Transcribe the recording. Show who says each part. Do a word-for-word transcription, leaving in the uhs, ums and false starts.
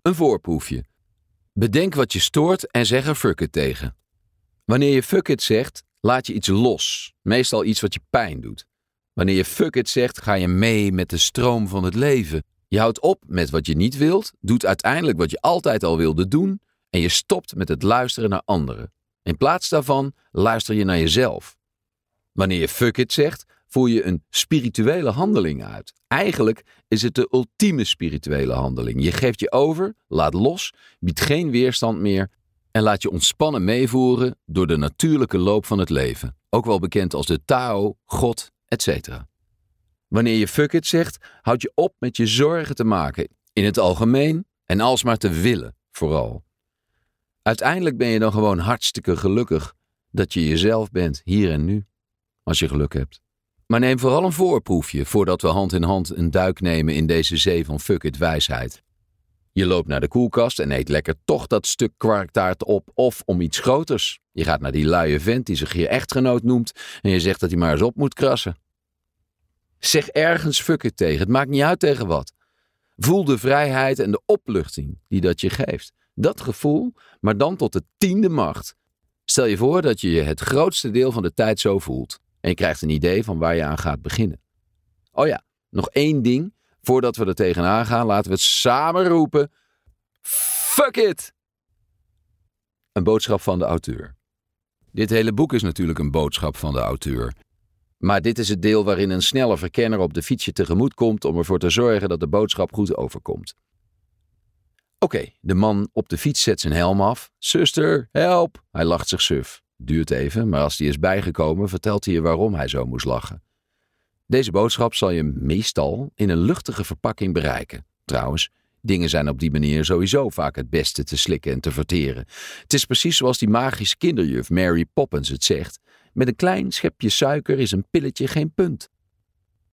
Speaker 1: Een voorproefje. Bedenk wat je stoort en zeg er fuck it tegen. Wanneer je fuck it zegt, laat je iets los. Meestal iets wat je pijn doet. Wanneer je fuck it zegt, ga je mee met de stroom van het leven. Je houdt op met wat je niet wilt, doet uiteindelijk wat je altijd al wilde doen en je stopt met het luisteren naar anderen. In plaats daarvan luister je naar jezelf. Wanneer je fuck it zegt, voer je een spirituele handeling uit. Eigenlijk is het de ultieme spirituele handeling. Je geeft je over, laat los, biedt geen weerstand meer en laat je ontspannen meevoeren door de natuurlijke loop van het leven. Ook wel bekend als de Tao, God, et cetera. Wanneer je fuck it zegt, houd je op met je zorgen te maken. In het algemeen en alsmaar te willen, vooral. Uiteindelijk ben je dan gewoon hartstikke gelukkig dat je jezelf bent, hier en nu. Als je geluk hebt. Maar neem vooral een voorproefje voordat we hand in hand een duik nemen in deze zee van fuck it wijsheid. Je loopt naar de koelkast en eet lekker toch dat stuk kwarktaart op of om iets groters. Je gaat naar die luie vent die zich je echtgenoot noemt en je zegt dat hij maar eens op moet krassen. Zeg ergens fuck it tegen, het maakt niet uit tegen wat. Voel de vrijheid en de opluchting die dat je geeft. Dat gevoel, maar dan tot de tiende macht. Stel je voor dat je je het grootste deel van de tijd zo voelt. En je krijgt een idee van waar je aan gaat beginnen. Oh ja, nog één ding. Voordat we er tegenaan gaan, laten we het samen roepen. Fuck it! Een boodschap van de auteur. Dit hele boek is natuurlijk een boodschap van de auteur. Maar dit is het deel waarin een snelle verkenner op de fiets je tegemoet komt om ervoor te zorgen dat de boodschap goed overkomt. Oké, okay, de man op de fiets zet zijn helm af. Zuster, help! Hij lacht zich suf. Duurt even, maar als hij is bijgekomen, vertelt hij je waarom hij zo moest lachen. Deze boodschap zal je meestal in een luchtige verpakking bereiken. Trouwens, dingen zijn op die manier sowieso vaak het beste te slikken en te verteren. Het is precies zoals die magische kinderjuf Mary Poppins het zegt. Met een klein schepje suiker is een pilletje geen punt.